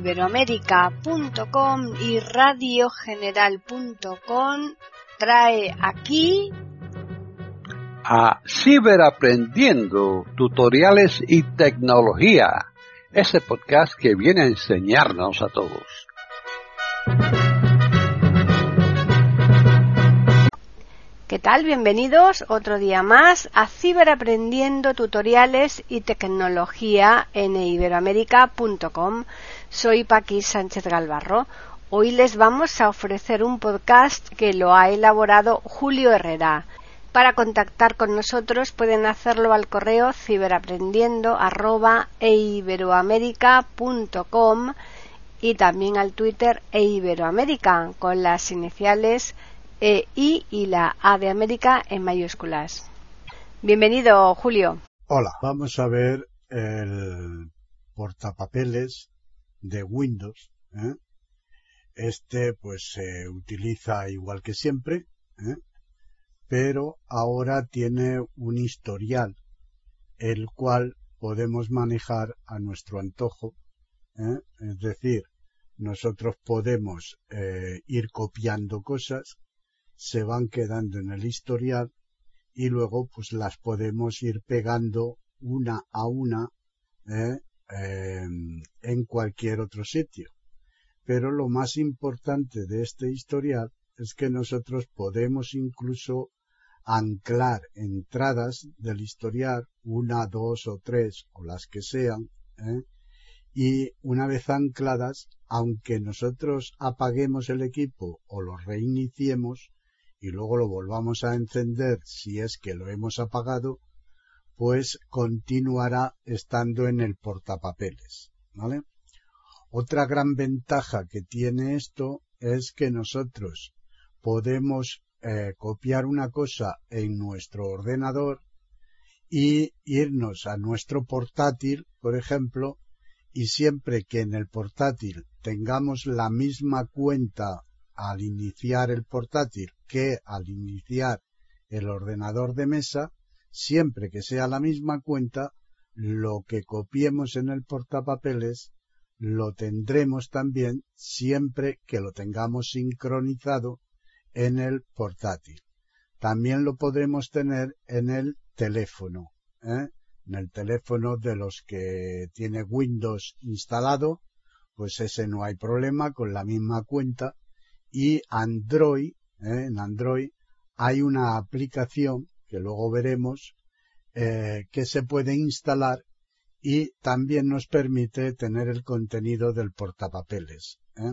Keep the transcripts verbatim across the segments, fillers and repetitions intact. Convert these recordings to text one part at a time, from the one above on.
iberoamérica punto com y radio general punto com trae aquí a Ciberaprendiendo, tutoriales y tecnología, ese podcast que viene a enseñarnos a todos. ¿Qué tal? Bienvenidos otro día más a Ciberaprendiendo, tutoriales y tecnología en iberoamérica punto com. Soy Paqui Sánchez Galvarro. Hoy les vamos a ofrecer un podcast que lo ha elaborado Julio Herrera. Para contactar con nosotros pueden hacerlo al correo ciberaprendiendo arroba iberoamérica punto com y también al Twitter eiberoamérica con las iniciales E I y la A de América en mayúsculas. Bienvenido, Julio. Hola, vamos a ver el portapapeles de Windows. ¿eh? Este pues se utiliza igual que siempre, ¿eh? pero ahora tiene un historial, el cual podemos manejar a nuestro antojo. ¿eh? Es decir, nosotros podemos eh, ir copiando cosas, se van quedando en el historial y luego pues las podemos ir pegando una a una eh, eh, en cualquier otro sitio. Pero lo más importante de este historial es que nosotros podemos incluso anclar entradas del historial, una, dos o tres o las que sean, ¿eh? y una vez ancladas, aunque nosotros apaguemos el equipo o lo reiniciemos y luego lo volvamos a encender si es que lo hemos apagado, pues continuará estando en el portapapeles, ¿vale? Otra gran ventaja que tiene esto es que nosotros podemos eh, copiar una cosa en nuestro ordenador y irnos a nuestro portátil, por ejemplo, y siempre que en el portátil tengamos la misma cuenta al iniciar el portátil que al iniciar el ordenador de mesa, siempre que sea la misma cuenta, lo que copiemos en el portapapeles lo tendremos también siempre que lo tengamos sincronizado en el portátil. También lo podremos tener en el teléfono, ¿eh? En el teléfono de los que tiene Windows instalado, pues ese no hay problema, con la misma cuenta. Y Android, ¿eh? en Android hay una aplicación que luego veremos eh, que se puede instalar y también nos permite tener el contenido del portapapeles. ¿eh?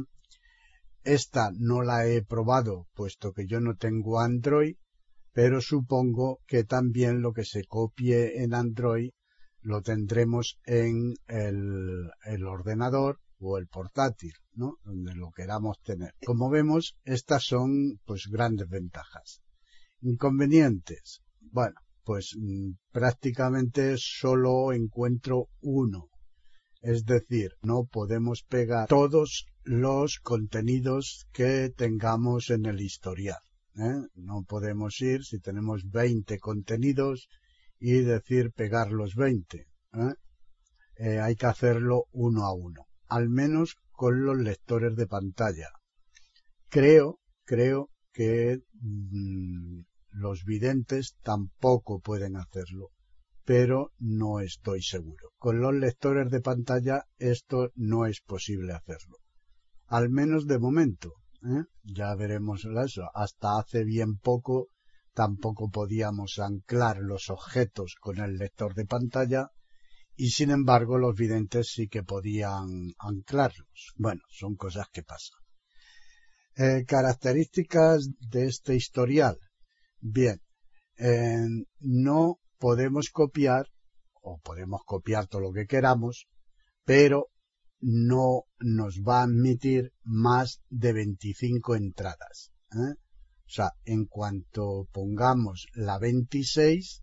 Esta no la he probado puesto que yo no tengo Android, pero supongo que también lo que se copie en Android lo tendremos en el, el ordenador o el portátil, ¿no? Donde lo queramos tener. Como vemos, estas son pues grandes ventajas. Inconvenientes. Bueno, pues mmm, prácticamente solo encuentro uno. Es decir, no podemos pegar todos los contenidos que tengamos en el historial. ¿eh? No podemos ir, si tenemos veinte contenidos, y decir pegar los veinte. ¿eh? Eh, hay que hacerlo uno a uno. Al menos con los lectores de pantalla. Creo, creo que mmm, los videntes tampoco pueden hacerlo, pero no estoy seguro. Con los lectores de pantalla esto no es posible hacerlo. Al menos de momento, ¿eh? Ya veremos eso. Hasta hace bien poco tampoco podíamos anclar los objetos con el lector de pantalla, y sin embargo los videntes sí que podían anclarlos. Bueno, son cosas que pasan. Eh, características de este historial. Bien, eh, no podemos copiar, o podemos copiar todo lo que queramos, pero no nos va a admitir más de veinticinco entradas. ¿eh? O sea, en cuanto pongamos la veintiséis,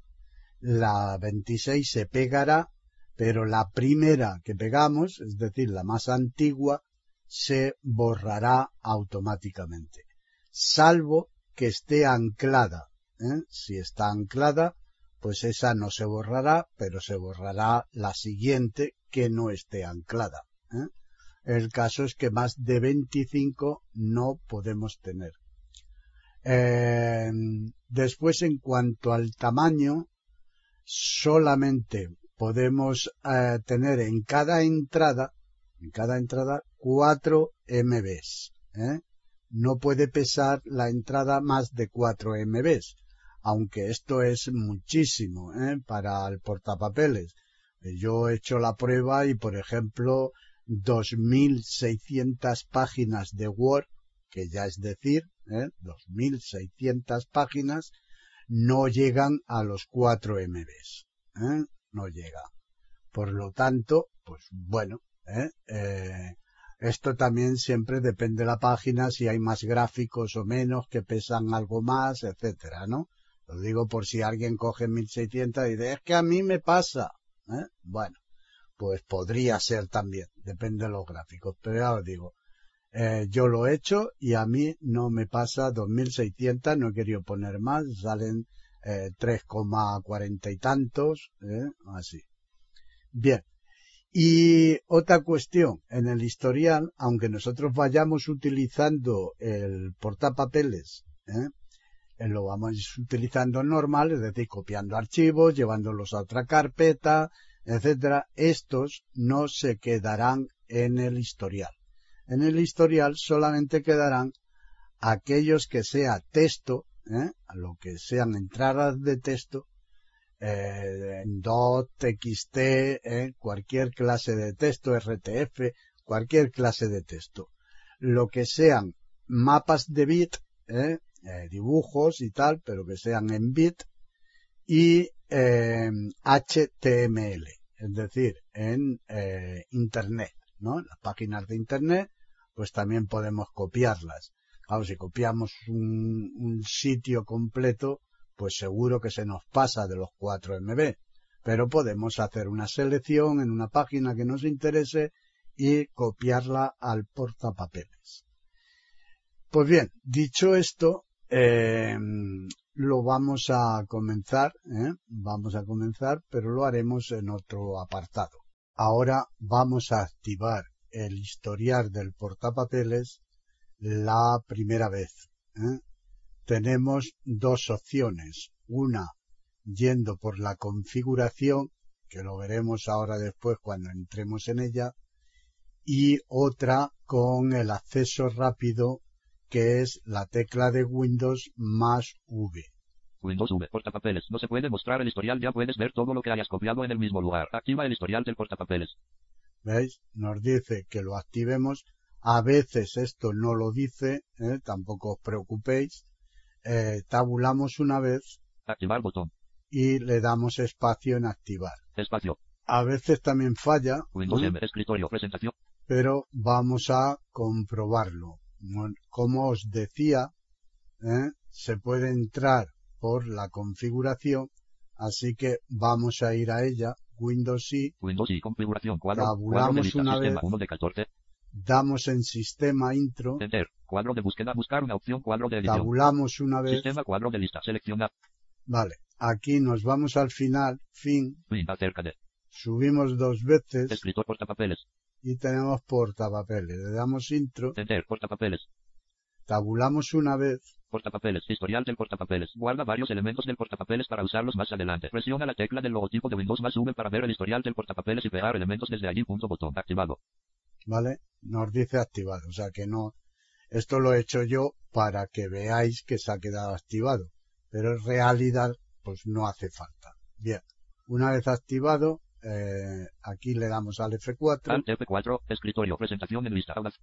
la veintiséis se pegará, pero la primera que pegamos, es decir, la más antigua, se borrará automáticamente, salvo que esté anclada. ¿eh? Si está anclada, pues esa no se borrará, pero se borrará la siguiente que no esté anclada. ¿eh? El caso es que más de veinticinco no podemos tener. Eh, después, en cuanto al tamaño, solamente podemos eh, tener en cada entrada, en cada entrada, cuatro megabytes. ¿eh? No puede pesar la entrada más de cuatro megabytes, aunque esto es muchísimo ¿eh? para el portapapeles. Yo he hecho la prueba y, por ejemplo, dos mil seiscientas páginas de Word, que ya es decir, ¿eh? dos mil seiscientas páginas, no llegan a los cuatro megabytes. ¿eh? No llega. Por lo tanto, pues bueno, ¿eh? Eh, esto también siempre depende de la página, si hay más gráficos o menos que pesan algo más, etcétera, ¿no? Lo digo por si alguien coge mil seiscientas y dice, es que a mí me pasa. ¿eh? Bueno, pues podría ser también, depende de los gráficos, pero ya os digo, eh, yo lo he hecho y a mí no me pasa dos mil seiscientas, no he querido poner más, salen eh, tres coma cuarenta y tantos, ¿eh? así. Bien, y otra cuestión, en el historial, aunque nosotros vayamos utilizando el portapapeles, ¿eh? lo vamos utilizando normal, es decir, copiando archivos, llevándolos a otra carpeta, etcétera, estos no se quedarán en el historial. En el historial solamente quedarán aquellos que sea texto, ¿eh? lo que sean entradas de texto, eh, dot, txt, ¿eh? cualquier clase de texto, R T F, cualquier clase de texto. Lo que sean mapas de bit, ¿eh? Eh, dibujos y tal, pero que sean en bit, y eh, H T M L, es decir, en eh, Internet, ¿no? Las páginas de Internet, pues también podemos copiarlas. Claro, si copiamos un, un sitio completo, pues seguro que se nos pasa de los cuatro megabytes, pero podemos hacer una selección en una página que nos interese y copiarla al portapapeles. Pues bien, dicho esto, eh, lo vamos a comenzar, ¿eh? vamos a comenzar, pero lo haremos en otro apartado. Ahora vamos a activar el historial del portapapeles la primera vez. ¿eh? Tenemos dos opciones, una yendo por la configuración, que lo veremos ahora después cuando entremos en ella, y otra con el acceso rápido, que es la tecla de Windows más V. Windows V, portapapeles. No se puede mostrar el historial, ya puedes ver todo lo que hayas copiado en el mismo lugar. Activa el historial del portapapeles. ¿Veis? Nos dice que lo activemos. A veces esto no lo dice, ¿eh? tampoco os preocupéis. Eh, tabulamos una vez. Activar botón. Y le damos espacio en activar. Espacio. A veces también falla. Windows ¿eh? M, escritorio, presentación. Pero vamos a comprobarlo. Como os decía, ¿eh? se puede entrar por la configuración, así que vamos a ir a ella, Windows y, Windows y configuración, cuadro, tabulamos cuadro de lista, una sistema vez, uno de catorce, damos en sistema intro, enter, cuadro de búsqueda, buscar una opción, cuadro de edición, tabulamos una vez, sistema cuadro de lista, selecciona, vale, aquí nos vamos al final, fin, fin, acerca de, subimos dos veces, escritor portapapeles, y tenemos portapapeles, le damos intro, enter, portapapeles, tabulamos una vez, portapapeles, historial del portapapeles, guarda varios elementos del portapapeles para usarlos más adelante, presiona la tecla del logotipo de Windows más V para ver el historial del portapapeles y pegar elementos desde allí, punto botón, activado. Vale, nos dice activado, o sea que no, esto lo he hecho yo para que veáis que se ha quedado activado, pero en realidad pues no hace falta. Bien, una vez activado, eh, aquí le damos al F cuatro. Alt F cuatro, escritorio, presentación en lista, Audaz.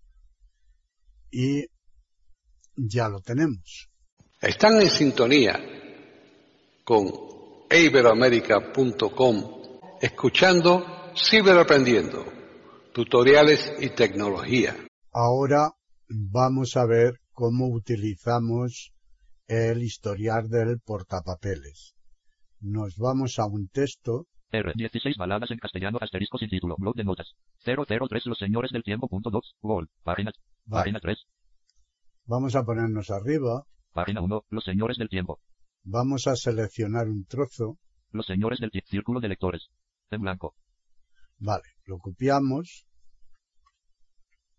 Y ya lo tenemos. Están en sintonía con iberoamerica punto com, escuchando Ciberaprendiendo, tutoriales y tecnología. Ahora vamos a ver cómo utilizamos el historial del portapapeles. Nos vamos a un texto. R dieciséis baladas en castellano, asterisco sin título, blog de notas. cero cero tres Los Señores del Tiempo punto dos, Wall, página, Vale. página tres. Vamos a ponernos arriba. Página uno, Los Señores del Tiempo. Vamos a seleccionar un trozo. Los Señores del Tiempo, círculo de lectores. En blanco. Vale, lo copiamos.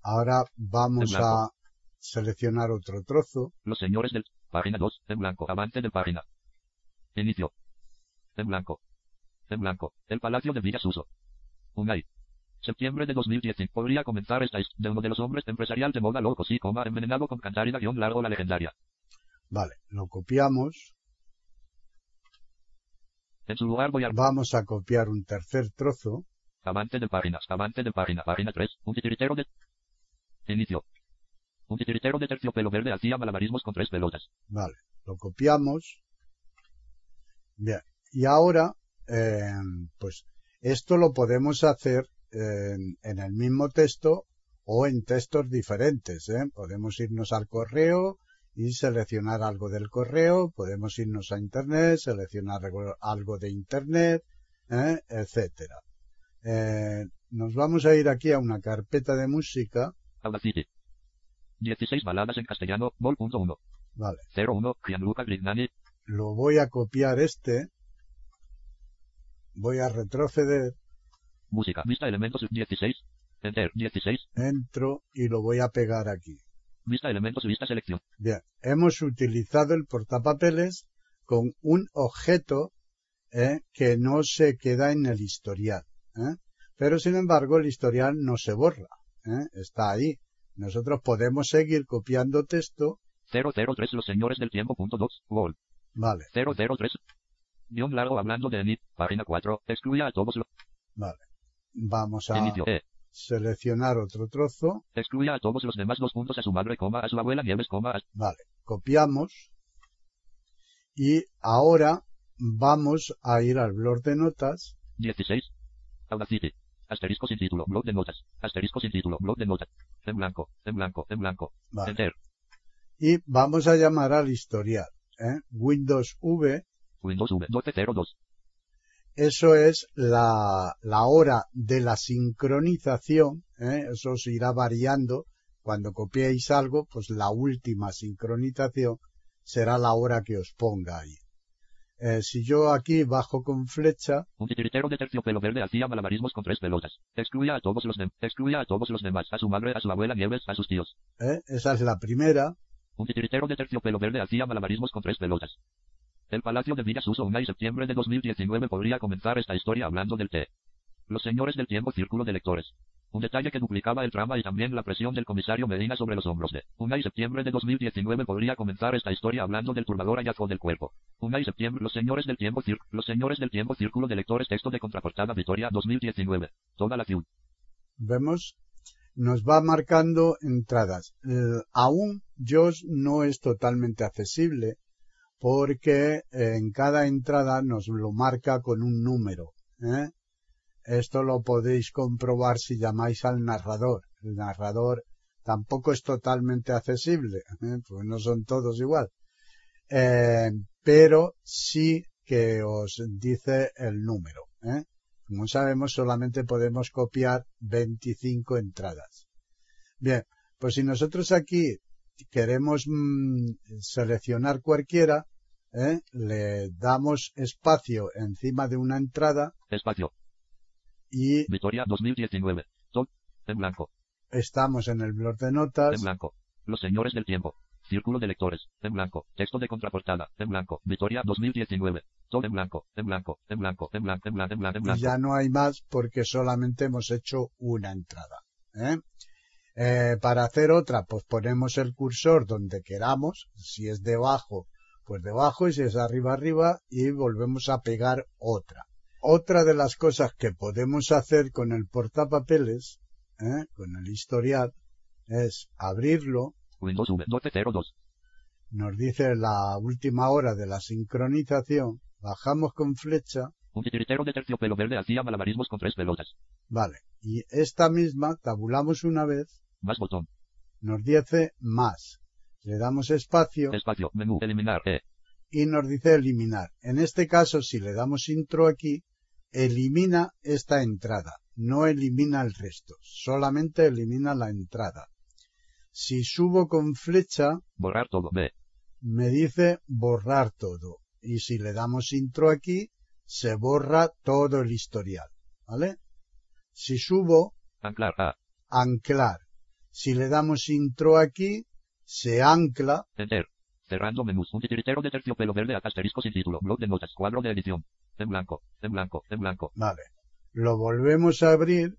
Ahora vamos En blanco. a seleccionar otro trozo. Los señores del... Página dos. En blanco. Avance de página. Inicio. En blanco. En blanco. El Palacio de Villasuso. Unai. Septiembre de dos mil diez. Podría comenzar esta historia de uno de los hombres empresarial de moda loco, sí, coma, envenenado con cantarina guión largo la legendaria. Vale, lo copiamos. En su lugar voy a... Vamos a copiar un tercer trozo. Avance de páginas. Avance de página. Página tres. Un titiritero de... Inicio. Un titiritero de terciopelo verde hacía malabarismos con tres pelotas. Vale, lo copiamos. Bien, y ahora, eh, pues esto lo podemos hacer en, en el mismo texto o en textos diferentes, ¿eh? Podemos irnos al correo y seleccionar algo del correo, podemos irnos a internet, seleccionar algo, algo de internet, ¿eh? Etcétera. Eh, nos vamos a ir aquí a una carpeta de música. Audacity. dieciséis baladas en castellano, vol punto uno. Vale. cero uno, Gianluca Grignani. Lo voy a copiar este. Voy a retroceder. Música, vista elementos dieciséis. Enter, dieciséis. Entro y lo voy a pegar aquí. Vista elementos, vista selección. Bien, hemos utilizado el portapapeles con un objeto eh, que no se queda en el historial. ¿eh? Pero sin embargo el historial no se borra. ¿eh? Está ahí. Nosotros podemos seguir copiando texto. cero cero tres Los señores del tiempo punto dos, Wall. Vale. cero cero tres. Guión largo hablando de Enid, página cuatro, excluya a todos los... Vale. Vamos a Inicio, eh. seleccionar otro trozo. Excluya a todos los demás dos puntos a su madre, coma, a su abuela Nieves, coma, a... Vale. Copiamos. Y ahora vamos a ir al blog de notas. dieciséis. Audacity. Asterisco sin título, blog de notas. Asterisco sin título, blog de notas. En blanco, en blanco, en blanco. Vale. Enter. Y vamos a llamar al historial. ¿eh? Windows V. Windows V, doce cero dos. Eso es la, la hora de la sincronización. ¿eh? Eso se irá variando. Cuando copiéis algo, pues la última sincronización será la hora que os ponga ahí. Eh, si yo aquí bajo con flecha... Un titiritero de terciopelo verde hacía malabarismos con tres pelotas. Excluya a todos los demás. Excluya a todos los demás. A su madre, a su abuela Nieves, a sus tíos. ¿eh? Esa es la primera. Un titiritero de terciopelo verde hacía malabarismos con tres pelotas. El Palacio de Villasuso, Unai, septiembre de dos mil diecinueve. Podría comenzar esta historia hablando del té. Los señores del tiempo, círculo de lectores. Un detalle que duplicaba el trama y también la presión del comisario Medina sobre los hombros de Unai, septiembre de dos mil diecinueve. Podría comenzar esta historia hablando del turbador hallazgo del cuerpo. Unai, septiembre. Los señores del tiempo, cir Los señores del tiempo, círculo de lectores. Texto de contraportada, Vitoria, dos mil diecinueve. Toda la ciudad. Vemos, nos va marcando entradas. Eh, aún JAWS no es totalmente accesible porque en cada entrada nos lo marca con un número. ¿eh? Esto lo podéis comprobar si llamáis al narrador. El narrador tampoco es totalmente accesible, ¿eh? pues no son todos igual. Eh, pero sí que os dice el número. ¿eh? Como sabemos, solamente podemos copiar veinticinco entradas. Bien, pues si nosotros aquí queremos mmm, seleccionar cualquiera, ¿eh? le damos espacio encima de una entrada. Espacio. Y Vitoria dos mil diecinueve. Top. En blanco. Estamos en el blog de notas. En blanco. Los señores del tiempo. Círculo de lectores. En blanco. Texto de contraportada. En blanco. Vitoria dos mil diecinueve. Todo en blanco. En blanco. En blanco. En blanco. En blanco. En blanco. En blanco. Y ya no hay más porque solamente hemos hecho una entrada. ¿eh? Eh, para hacer otra, pues ponemos el cursor donde queramos. Si es debajo, pues debajo. Y si es arriba, arriba. Y volvemos a pegar otra. Otra de las cosas que podemos hacer con el portapapeles, ¿eh? con el historial, es abrirlo. Windows V, doce cero dos. Nos dice la última hora de la sincronización. Bajamos con flecha. Un titiritero de terciopelo verde hacía malabarismos con tres pelotas. Vale. Y esta misma, tabulamos una vez. Más botón. Nos dice más. Le damos espacio. Espacio, menú, eliminar, E. Y nos dice eliminar. En este caso, si le damos intro aquí, elimina esta entrada, no elimina el resto, solamente elimina la entrada. Si subo con flecha, borrar todo, B. me dice borrar todo. Y si le damos intro aquí, se borra todo el historial, ¿vale? Si subo, anclar, A. anclar. Si le damos intro aquí, se ancla. Enter. Cerrando menús. Un titiritero de terciopelo verde asterisco sin título. Blog de notas. Cuadro de edición. En blanco. En blanco. En blanco. Vale. Lo volvemos a abrir.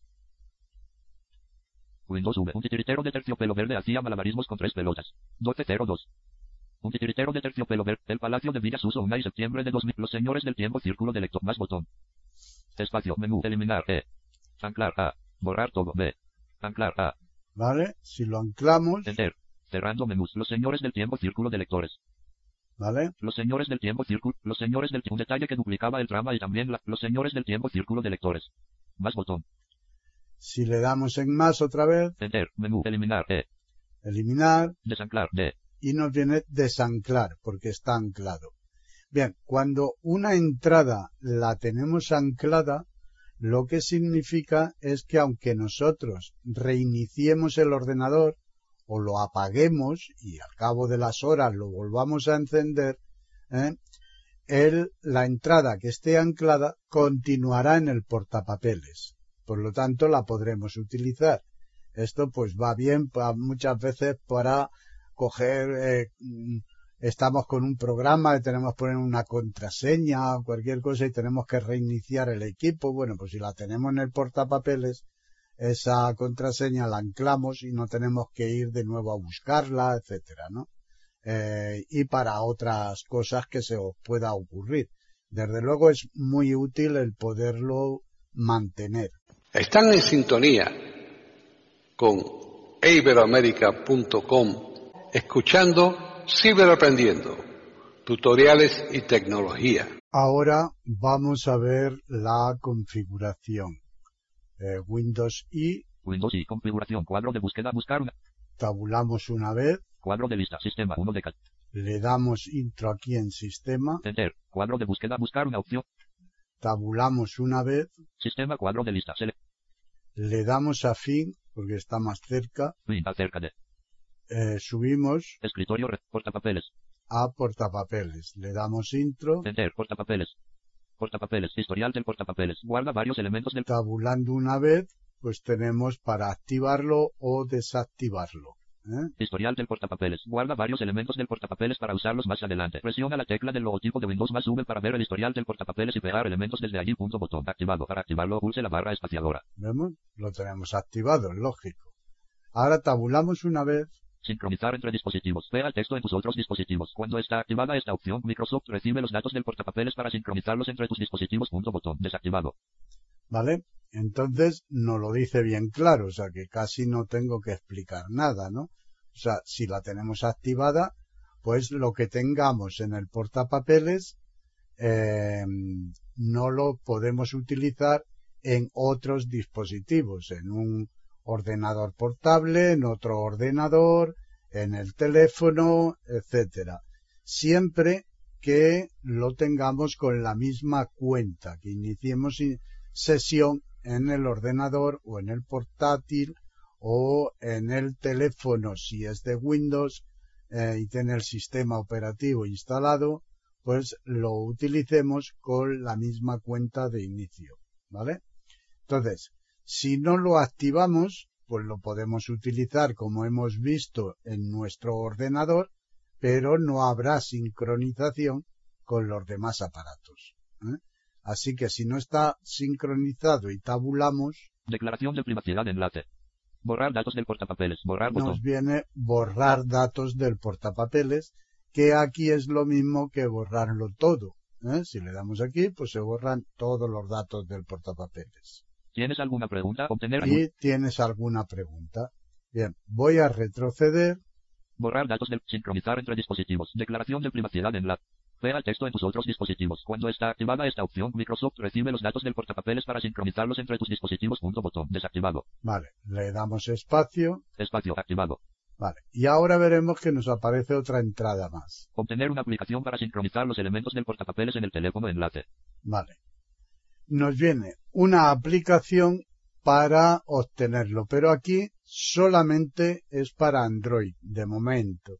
Windows V. Un titiritero de terciopelo verde hacía malabarismos con tres pelotas. doce cero dos. Un titiritero de terciopelo verde. El Palacio de Villasuso. uno de septiembre de dos mil. Los señores del tiempo. Círculo de lector. Más botón. Espacio. Menú. Eliminar. E. Anclar A. Borrar todo. B. Anclar A. Vale. Si lo anclamos. Enter. Cerrando menús. Los señores del tiempo. Círculo de lectores. Vale. Los señores del tiempo. Círculo. Los señores del tiempo. Un detalle que duplicaba el trama y también la. Los señores del tiempo. Círculo de lectores. Más botón. Si le damos en más otra vez. Enter. Menú. Eliminar. E. Eliminar. Desanclar. D. Y nos viene desanclar porque está anclado. Bien, cuando una entrada la tenemos anclada, lo que significa es que aunque nosotros reiniciemos el ordenador o lo apaguemos y al cabo de las horas lo volvamos a encender, ¿eh? el, la entrada que esté anclada continuará en el portapapeles. Por lo tanto, la podremos utilizar. Esto pues va bien para, muchas veces para coger, eh, estamos con un programa y tenemos que poner una contraseña o cualquier cosa y tenemos que reiniciar el equipo. Bueno, pues si la tenemos en el portapapeles, esa contraseña la anclamos y no tenemos que ir de nuevo a buscarla, etcétera, ¿no? Eh, y para otras cosas que se os pueda ocurrir. Desde luego es muy útil el poderlo mantener. Están en sintonía con iberoamerica punto com escuchando Ciberaprendiendo, tutoriales y tecnología. Ahora vamos a ver la configuración. Eh, Windows I. Windows I. Configuración. Cuadro de búsqueda. Buscar una. Tabulamos una vez. Cuadro de lista. Sistema uno de cat. Le damos intro aquí en sistema. Enter. Cuadro de búsqueda. Buscar una opción. Tabulamos una vez. Sistema cuadro de lista. Select. Le damos a fin porque está más cerca. Fin. Acerca de. Eh, subimos. Escritorio. Red. Portapapeles. A portapapeles. Le damos intro. Enter. Portapapeles. Portapapeles. Historial del portapapeles. Guarda varios elementos del. Tabulando una vez, pues tenemos para activarlo o desactivarlo. ¿eh? Historial del portapapeles. Guarda varios elementos del portapapeles para usarlos más adelante. Presiona la tecla del logotipo de Windows más V para ver el historial del portapapeles y pegar elementos desde allí. Punto botón. Activado. Para activarlo pulse la barra espaciadora. ¿Vemos? Lo tenemos activado, es lógico. Ahora tabulamos una vez. Sincronizar entre dispositivos. Vea el texto en tus otros dispositivos. Cuando está activada esta opción, Microsoft recibe los datos del portapapeles para sincronizarlos entre tus dispositivos. Punto botón. Desactivado. ¿Vale? Entonces nos lo dice bien claro, o sea que casi no tengo que explicar nada, ¿no? O sea, si la tenemos activada, pues lo que tengamos en el portapapeles eh, no lo podemos utilizar en otros dispositivos, en un ordenador portable, en otro ordenador, en el teléfono, etcétera. Siempre que lo tengamos con la misma cuenta, que iniciemos sesión en el ordenador o en el portátil o en el teléfono si es de Windows eh, y tiene el sistema operativo instalado, pues lo utilicemos con la misma cuenta de inicio, ¿vale? Entonces, si no lo activamos, pues lo podemos utilizar como hemos visto en nuestro ordenador, pero no habrá sincronización con los demás aparatos, ¿eh? Así que si no está sincronizado y tabulamos. Declaración de privacidad de enlace. Borrar datos del portapapeles. Borrar botón. Nos viene borrar datos del portapapeles, que aquí es lo mismo que borrarlo todo, ¿eh? Si le damos aquí, pues se borran todos los datos del portapapeles. ¿Tienes alguna pregunta? Obtener ¿Y algún... tienes alguna pregunta? Bien, voy a retroceder. Borrar datos del sincronizar entre dispositivos. Declaración de privacidad en la. Vea el texto en tus otros dispositivos. Cuando está activada esta opción, Microsoft recibe los datos del portapapeles para sincronizarlos entre tus dispositivos. Punto botón. Desactivado. Vale, le damos espacio. Espacio activado. Vale, y ahora veremos que nos aparece otra entrada más. Obtener una aplicación para sincronizar los elementos del portapapeles en el teléfono enlace. Vale. Nos viene una aplicación para obtenerlo, pero aquí solamente es para Android, de momento.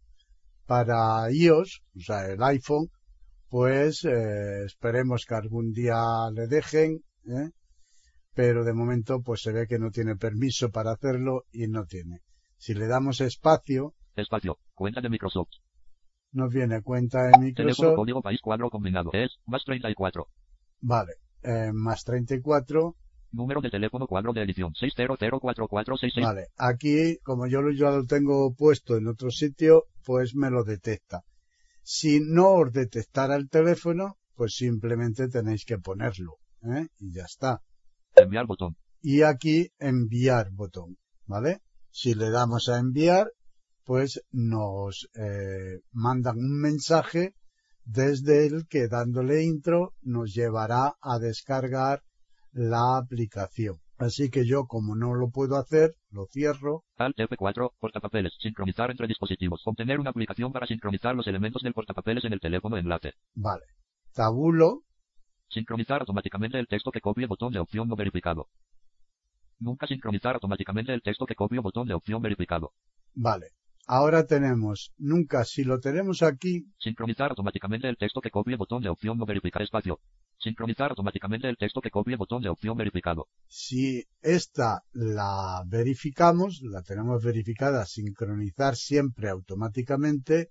Para iOS, o sea, el iPhone, pues eh, esperemos que algún día le dejen, ¿eh? pero de momento pues se ve que no tiene permiso para hacerlo y no tiene. Si le damos espacio, espacio, cuenta de Microsoft, nos viene cuenta de teléfono Microsoft, código país cuadro combinado, es más treinta y cuatro, vale, eh, más treinta y cuatro, número de teléfono cuadro de edición seis cero cero cuatro cuatro seis seis, vale, aquí como yo lo, ya lo tengo puesto en otro sitio, pues me lo detecta. Si no os detectara el teléfono, pues simplemente tenéis que ponerlo, ¿eh? Y ya está. enviar botón, Y aquí enviar botón, ¿vale? Si le damos a enviar, pues nos eh, mandan un mensaje desde el que dándole intro nos llevará a descargar la aplicación. Así que yo, como no lo puedo hacer, lo cierro. Alt F cuatro, portapapeles, sincronizar entre dispositivos, obtener una aplicación para sincronizar los elementos del portapapeles en el teléfono enlace, Vale. Tabulo. sincronizar automáticamente el texto que copie botón de opción no verificado, nunca sincronizar automáticamente el texto que copie botón de opción verificado, Vale. Ahora tenemos, nunca, si lo tenemos aquí, sincronizar automáticamente el texto que copie botón de opción no verificar espacio, sincronizar automáticamente el texto que copie botón de opción verificado, si esta la verificamos, la tenemos verificada, sincronizar siempre automáticamente,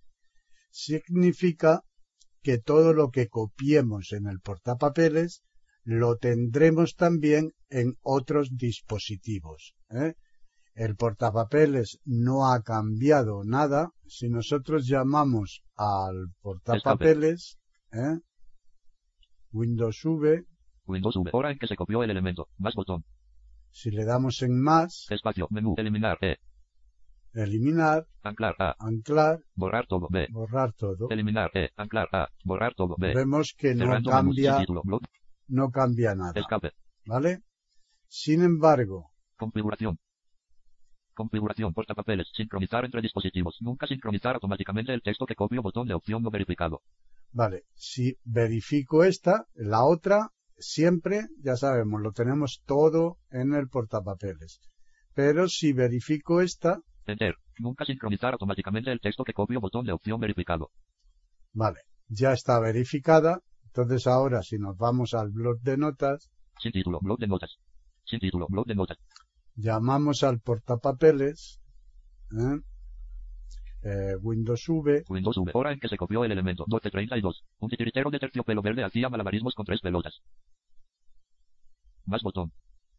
significa que todo lo que copiemos en el portapapeles lo tendremos también en otros dispositivos, ¿eh? El portapapeles no ha cambiado nada. Si nosotros llamamos al portapapeles, ¿eh? Windows V, Windows V, hora en que se copió el elemento, más botón, si le damos en más, espacio, menú, eliminar, E, eliminar, anclar A, anclar, borrar todo, B, borrar todo, eliminar E, anclar A, borrar todo, B, vemos que no cerrando menús, sin cambia, título, blog, no cambia nada, escape, ¿vale? Sin embargo, configuración, configuración, portapapeles, sincronizar entre dispositivos, nunca sincronizar automáticamente el texto que copio botón de opción no verificado, vale, si verifico esta, la otra, siempre, ya sabemos, lo tenemos todo en el portapapeles. Pero si verifico esta, enter, nunca sincronizar automáticamente el texto que copio botón de opción verificado, vale, ya está verificada. Entonces ahora si nos vamos al blog de notas, sin título, blog de notas, sin título, blog de notas, llamamos al portapapeles, ¿eh? Eh, Windows V, Windows V, hora en que se copió el elemento, doce treinta y dos, un titiritero de terciopelo verde hacía malabarismos con tres pelotas, más botón,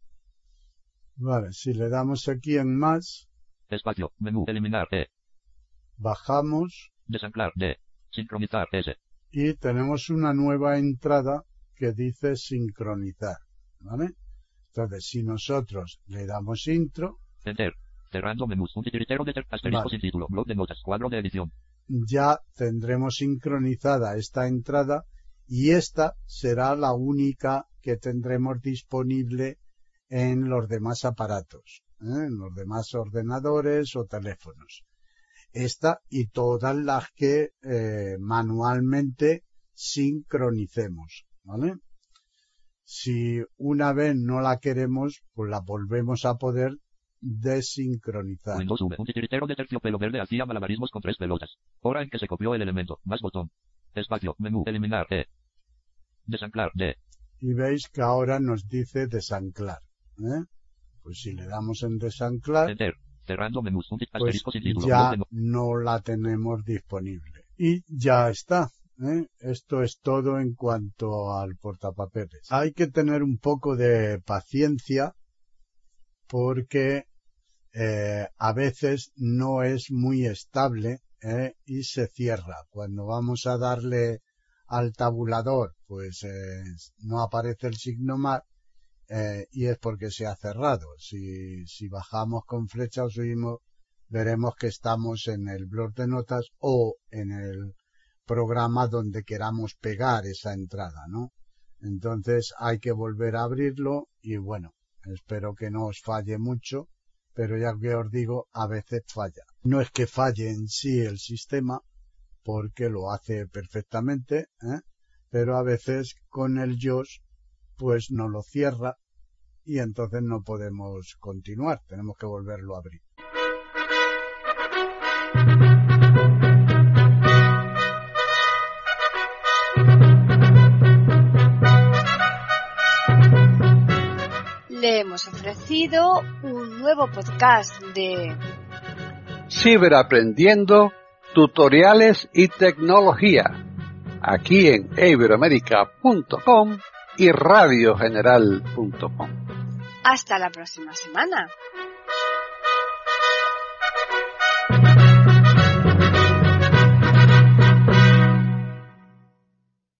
vale, si le damos aquí en más, espacio, menú, eliminar, E, bajamos desanclar, D, sincronizar, S, y tenemos una nueva entrada que dice sincronizar, ¿vale? Entonces si nosotros le damos intro, enter, cerrando menús, un titiritero de ter asterisco Vale. sin título, blog de notas, cuadro de edición, ya tendremos sincronizada esta entrada y esta será la única que tendremos disponible en los demás aparatos, ¿eh? En los demás ordenadores o teléfonos. Esta y todas las que eh, manualmente sincronicemos, ¿vale? Si una vez no la queremos, pues la volvemos a poder desincronizar. Windows V, un titiritero de terciopelo verde hacía malabarismos con tres pelotas, hora en que se copió el elemento, más botón, espacio, menú, eliminar, E, desanclar, D, Y veis que ahora nos dice desanclar, ¿eh? Pues si le damos en desanclar, enter, cerrando menús, un tit- pues asterisco sin título, ya blog de no- no la tenemos disponible. Y ya está, ¿eh? Esto es todo en cuanto al portapapeles. Hay que tener un poco de paciencia porque eh, a veces no es muy estable, ¿eh? Y se cierra. Cuando vamos a darle al tabulador, pues eh, no aparece el signo más, eh, y es porque se ha cerrado. Si, si bajamos con flecha o subimos, veremos que estamos en el blog de notas o en el programa donde queramos pegar esa entrada, ¿no? Entonces hay que volver a abrirlo y bueno, espero que no os falle mucho, pero ya que os digo, a veces falla. No es que falle en sí el sistema, porque lo hace perfectamente, ¿eh? Pero a veces con el J O S pues no lo cierra y entonces no podemos continuar, tenemos que volverlo a abrir. le hemos ofrecido un nuevo podcast de Ciberaprendiendo, tutoriales y tecnología, aquí en iberoamerica punto com y radio general punto com. Hasta la próxima semana.